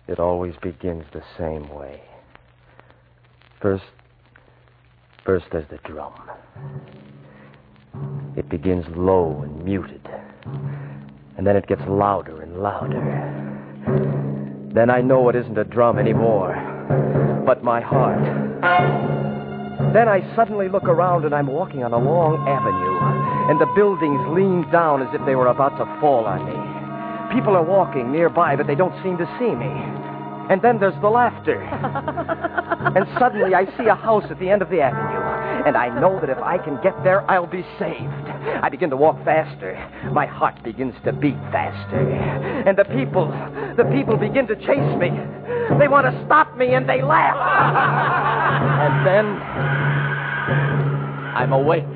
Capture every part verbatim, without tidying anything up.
It always begins the same way. First, first there's the drum. It begins low and muted. And then it gets louder and louder. Then I know it isn't a drum anymore, but my heart. Then I suddenly look around and I'm walking on a long avenue, and the buildings lean down as if they were about to fall on me. People are walking nearby, but they don't seem to see me. And then there's the laughter. And suddenly I see a house at the end of the avenue, and I know that if I can get there, I'll be saved. I begin to walk faster. My heart begins to beat faster. And the people, the people begin to chase me. They want to stop me, and they laugh. And then I'm awake.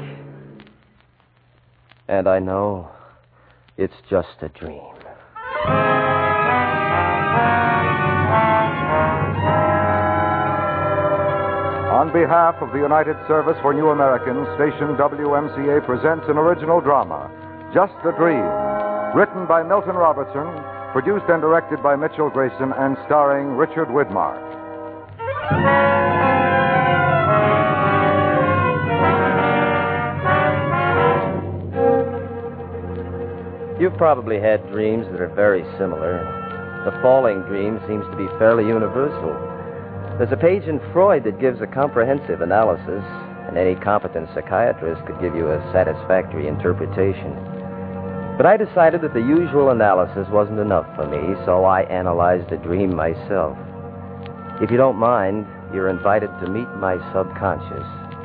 And I know it's just a dream. On behalf of the United Service for New Americans, station W M C A presents an original drama, Just a Dream, written by Milton Robertson, produced and directed by Mitchell Grayson, and starring Richard Widmark. You've probably had dreams that are very similar. The falling dream seems to be fairly universal. There's a page in Freud that gives a comprehensive analysis, and any competent psychiatrist could give you a satisfactory interpretation. But I decided that the usual analysis wasn't enough for me, so I analyzed the dream myself. If you don't mind, you're invited to meet my subconscious.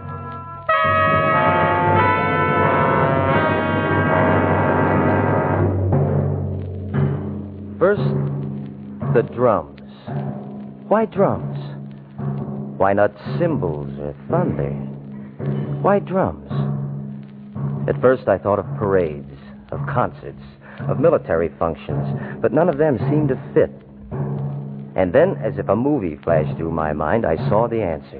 First, the drums. Why drums? Why not cymbals or thunder? Why drums? At first I thought of parades, of concerts, of military functions, but none of them seemed to fit. And then, as if a movie flashed through my mind, I saw the answer.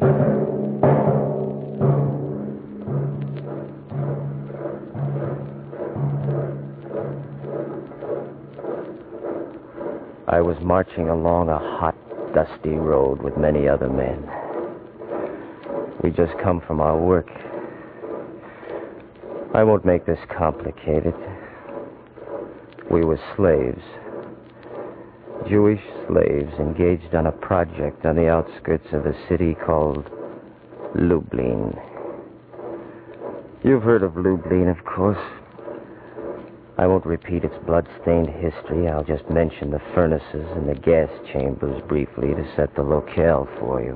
I was marching along a hot, dusty road with many other men. We'd just come from our work. I won't make this complicated. We were slaves. Jewish slaves engaged on a project on the outskirts of a city called Lublin. You've heard of Lublin, of course. I won't repeat its blood-stained history. I'll just mention the furnaces and the gas chambers briefly to set the locale for you.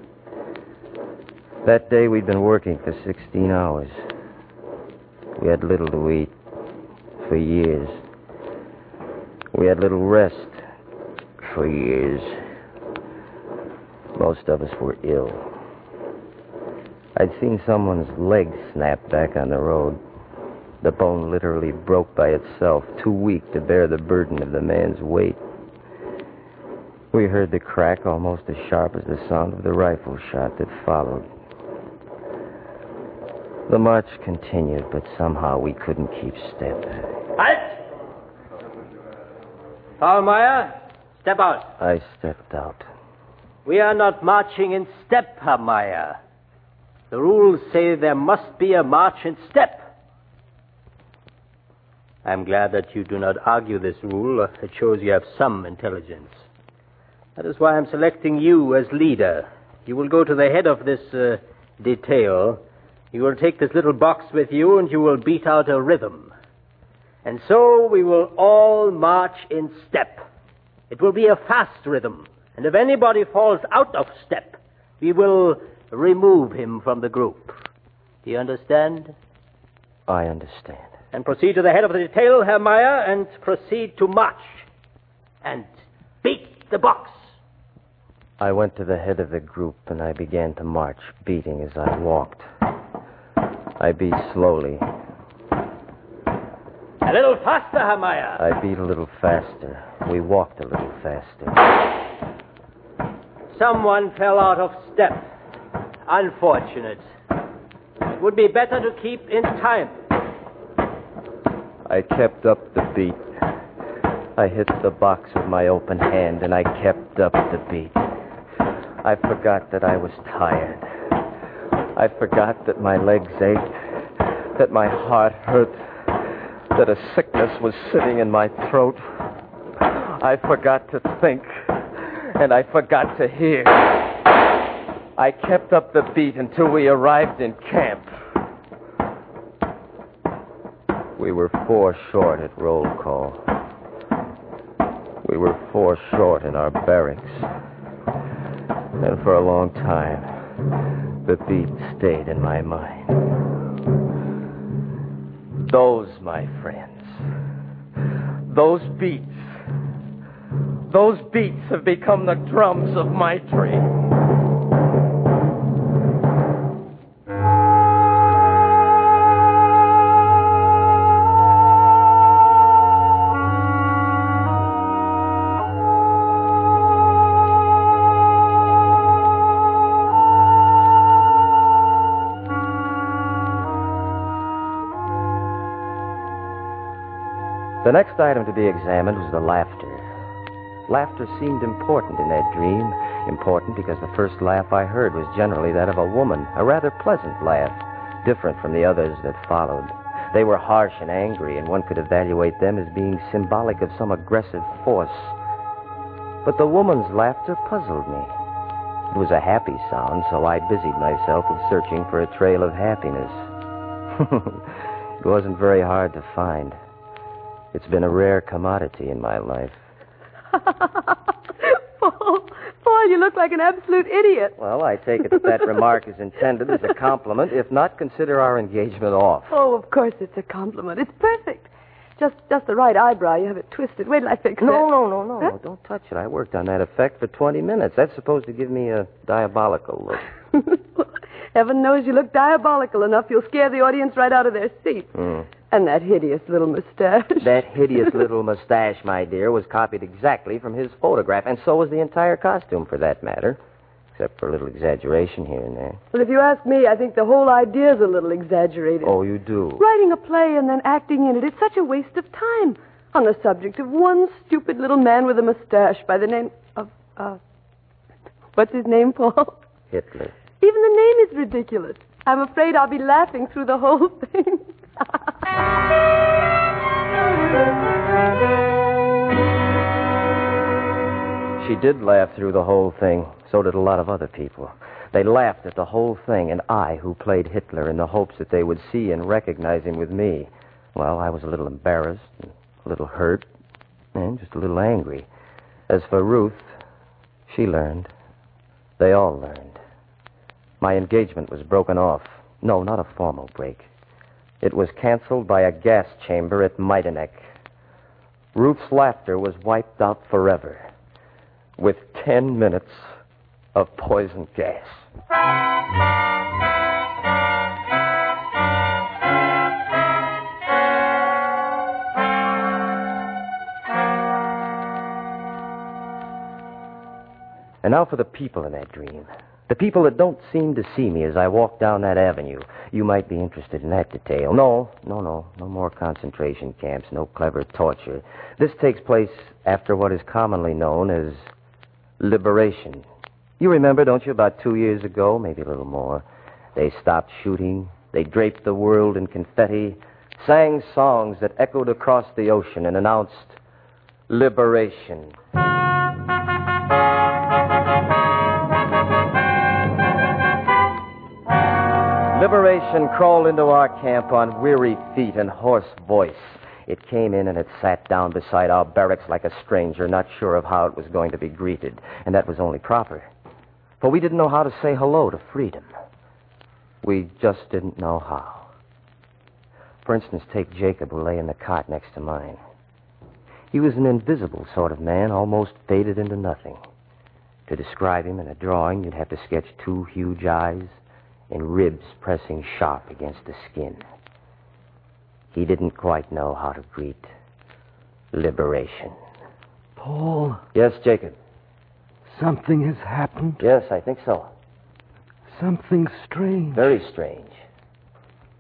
That day we'd been working for sixteen hours. We had little to eat for years. We had little rest for years. Most of us were ill. I'd seen someone's leg snap back on the road. The bone literally broke by itself, too weak to bear the burden of the man's weight. We heard the crack almost as sharp as the sound of the rifle shot that followed. The march continued, but somehow we couldn't keep step. Halt! Faulmeyer, step out. I stepped out. We are not marching in step, Herr Meyer. The rules say there must be a march in step. I'm glad that you do not argue this rule. It shows you have some intelligence. That is why I'm selecting you as leader. You will go to the head of this uh, detail. You will take this little box with you, and you will beat out a rhythm. And so we will all march in step. It will be a fast rhythm. And if anybody falls out of step, we will remove him from the group. Do you understand? I understand. And proceed to the head of the detail, Herr Meyer, and proceed to march. And beat the box. I went to the head of the group, and I began to march, beating as I walked. I beat slowly. A little faster, Herr Meyer. I beat a little faster. We walked a little faster. Someone fell out of step. Unfortunate. It would be better to keep in time. I kept up the beat. I hit the box with my open hand, and I kept up the beat. I forgot that I was tired. I forgot that my legs ached, that my heart hurt, that a sickness was sitting in my throat. I forgot to think, and I forgot to hear. I kept up the beat until we arrived in camp. We were four short at roll call. We were four short in our barracks. And for a long time, the beat stayed in my mind. Those, my friends, those beats, those beats have become the drums of my dream. The next item to be examined was the laughter. Laughter seemed important in that dream. Important because the first laugh I heard was generally that of a woman, a rather pleasant laugh, different from the others that followed. They were harsh and angry, and one could evaluate them as being symbolic of some aggressive force. But the woman's laughter puzzled me. It was a happy sound, so I busied myself with searching for a trail of happiness. It wasn't very hard to find. It's been a rare commodity in my life. Paul, Paul, you look like an absolute idiot. Well, I take it that that remark is intended as a compliment. If not, consider our engagement off. Oh, of course it's a compliment. It's perfect. Just just the right eyebrow. You have it twisted. Wait till I fix it. No, no, no, no. Huh? Don't touch it. I worked on that effect for twenty minutes. That's supposed to give me a diabolical look. Heaven knows you look diabolical enough, you'll scare the audience right out of their seats. Mm. And that hideous little mustache. That hideous little mustache, my dear, was copied exactly from his photograph, and so was the entire costume, for that matter, except for a little exaggeration here and there. Well, if you ask me, I think the whole idea's a little exaggerated. Oh, you do? Writing a play and then acting in it, it's such a waste of time on the subject of one stupid little man with a mustache by the name of, uh, what's his name, Paul? Hitler. Even the name is ridiculous. I'm afraid I'll be laughing through the whole thing. She did laugh through the whole thing. So did a lot of other people. They laughed at the whole thing, and I, who played Hitler, in the hopes that they would see and recognize him with me. Well, I was a little embarrassed, a little hurt, and just a little angry. As for Ruth, she learned. They all learned. My engagement was broken off. No, not a formal break. It was canceled by a gas chamber at Majdanek. Ruth's laughter was wiped out forever with ten minutes of poison gas. And now for the people in that dream. The people that don't seem to see me as I walk down that avenue. You might be interested in that detail. No, no, no. No more concentration camps, no clever torture. This takes place after what is commonly known as liberation. You remember, don't you, about two years ago, maybe a little more. They stopped shooting. They draped the world in confetti, sang songs that echoed across the ocean and announced liberation. Liberation crawled into our camp on weary feet and hoarse voice. It came in and it sat down beside our barracks like a stranger, not sure of how it was going to be greeted. And that was only proper. For we didn't know how to say hello to freedom. We just didn't know how. For instance, take Jacob, who lay in the cot next to mine. He was an invisible sort of man, almost faded into nothing. To describe him in a drawing, you'd have to sketch two huge eyes and ribs pressing sharp against the skin. He didn't quite know how to greet liberation. Paul? Yes, Jacob? Something has happened? Yes, I think so. Something strange. Very strange.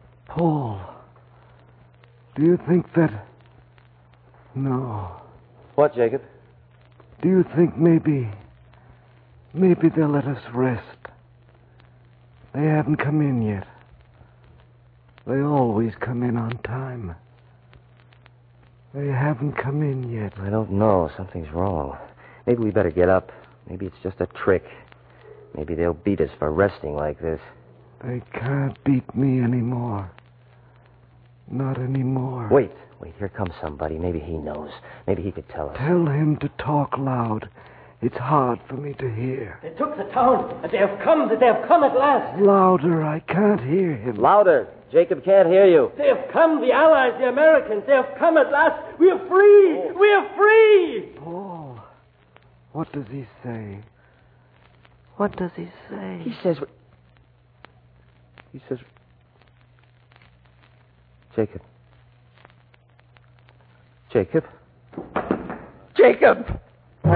Paul, do you think that... No. What, Jacob? Do you think maybe... maybe they'll let us rest? They haven't come in yet. They always come in on time. They haven't come in yet. I don't know. Something's wrong. Maybe we better get up. Maybe it's just a trick. Maybe they'll beat us for resting like this. They can't beat me anymore. Not anymore. Wait, wait, here comes somebody. Maybe he knows. Maybe he could tell us. Tell him to talk loud. It's hard for me to hear. They took the town, and they have come, they have come at last. Louder, I can't hear him. Louder. Jacob can't hear you. They have come, the Allies, the Americans. They have come at last. We are free. Oh. We are free. Paul, what does he say? What does he say? He says... He says... Jacob. Jacob. Jacob!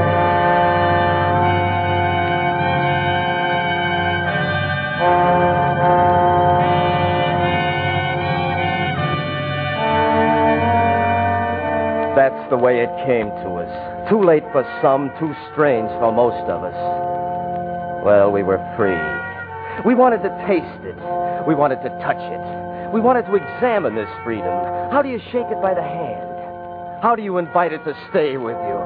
That's the way it came to us. Too late for some, too strange for most of us. Well, we were free. We wanted to taste it. We wanted to touch it. We wanted to examine this freedom. How do you shake it by the hand? How do you invite it to stay with you?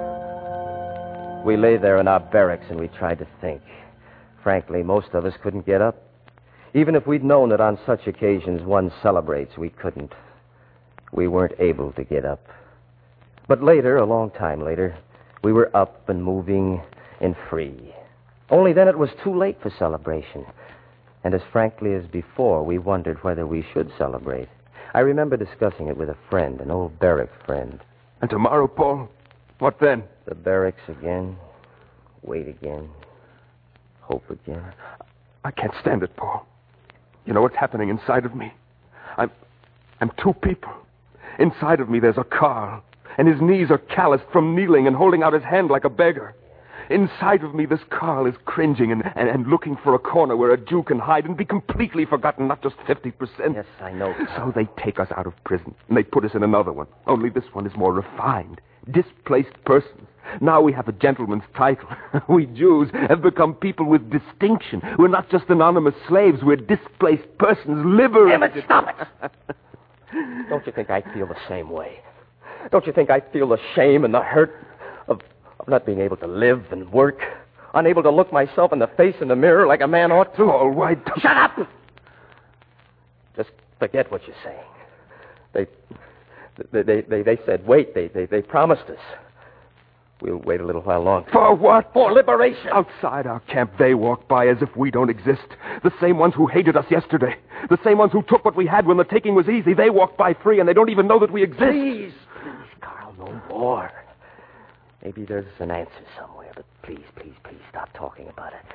We lay there in our barracks and we tried to think. Frankly, most of us couldn't get up. Even if we'd known that on such occasions one celebrates, we couldn't. We weren't able to get up. But later, a long time later, we were up and moving and free. Only then it was too late for celebration. And as frankly as before, we wondered whether we should celebrate. I remember discussing it with a friend, an old barrack friend. And tomorrow, Paul? What then? The barracks again. Wait again. Hope again. I can't stand it, Paul. You know what's happening inside of me? I'm... I'm two people. Inside of me, there's a Carl. And his knees are calloused from kneeling and holding out his hand like a beggar. Inside of me, this Carl is cringing and, and, and looking for a corner where a Jew can hide and be completely forgotten, not just fifty percent. Yes, I know. So they take us out of prison, and they put us in another one. Only this one is more refined. Displaced persons. Now we have a gentleman's title. We Jews have become people with distinction. We're not just anonymous slaves. We're displaced persons, liberated. Damn it, stop it! Don't you think I feel the same way? Don't you think I feel the shame and the hurt of, of not being able to live and work? Unable to look myself in the face in the mirror like a man ought to? All right. Shut up! Just forget what you're saying. They they, they, they, they said wait. They, they, they promised us. We'll wait a little while longer. For what? For liberation. Outside our camp, they walk by as if we don't exist. The same ones who hated us yesterday. The same ones who took what we had when the taking was easy. They walk by free and they don't even know that we exist. Please. Please, Carl, no more. Maybe there's an answer somewhere, but please, please, please stop talking about it.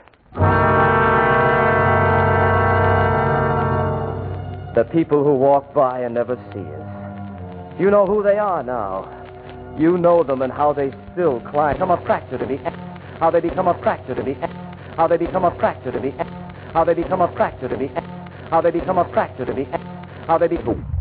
The people who walk by and never see us. You know who they are now. You know them and how they still climb. Become a factor to be How they become a factor to be How they become a factor to be How they become a factor to be How they become a factor to be How they become...